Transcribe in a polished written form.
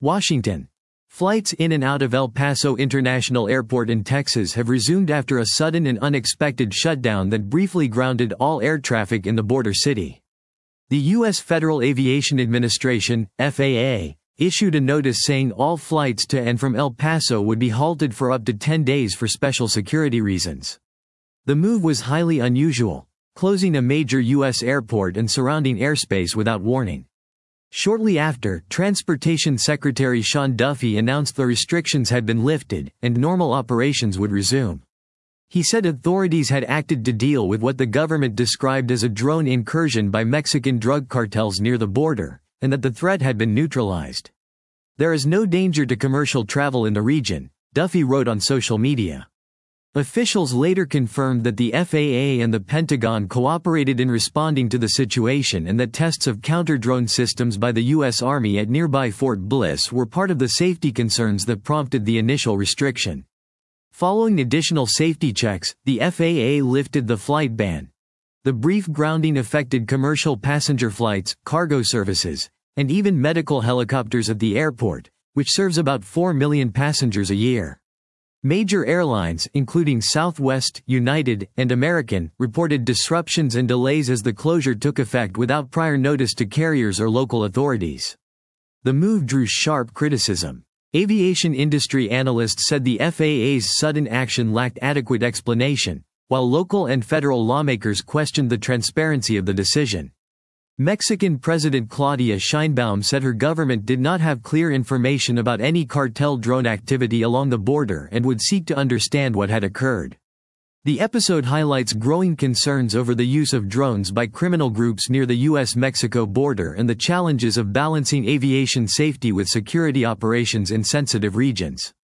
Washington. Flights in and out of El Paso International Airport in Texas have resumed after a sudden and unexpected shutdown that briefly grounded all air traffic in the border city. The U.S. Federal Aviation Administration, FAA, issued a notice saying all flights to and from El Paso would be halted for up to 10 days for special security reasons. The move was highly unusual, closing a major U.S. airport and surrounding airspace without warning. Shortly after, Transportation Secretary Sean Duffy announced the restrictions had been lifted, and normal operations would resume. He said authorities had acted to deal with what the government described as a drone incursion by Mexican drug cartels near the border, and that the threat had been neutralized. "There is no danger to commercial travel in the region," Duffy wrote on social media. Officials later confirmed that the FAA and the Pentagon cooperated in responding to the situation and that tests of counter-drone systems by the U.S. Army at nearby Fort Bliss were part of the safety concerns that prompted the initial restriction. Following additional safety checks, the FAA lifted the flight ban. The brief grounding affected commercial passenger flights, cargo services, and even medical helicopters at the airport, which serves about 4 million passengers a year. Major airlines, including Southwest, United, and American, reported disruptions and delays as the closure took effect without prior notice to carriers or local authorities. The move drew sharp criticism. Aviation industry analysts said the FAA's sudden action lacked adequate explanation, while local and federal lawmakers questioned the transparency of the decision. Mexican President Claudia Sheinbaum said her government did not have clear information about any cartel drone activity along the border and would seek to understand what had occurred. The episode highlights growing concerns over the use of drones by criminal groups near the U.S.-Mexico border and the challenges of balancing aviation safety with security operations in sensitive regions.